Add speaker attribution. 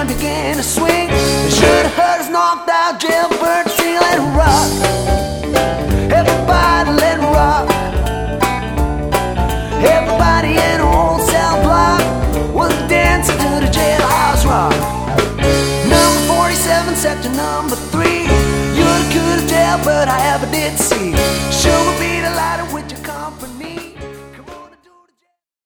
Speaker 1: joint began to swing. They should have heard us knocked out, jailbird sing, let it rock. Everybody let it rock. Everybody in the old cell block was dancing to the jailhouse rock. Number 47 set to number 3. You're the coolest jailbird I ever did see. Sugar be the lighter with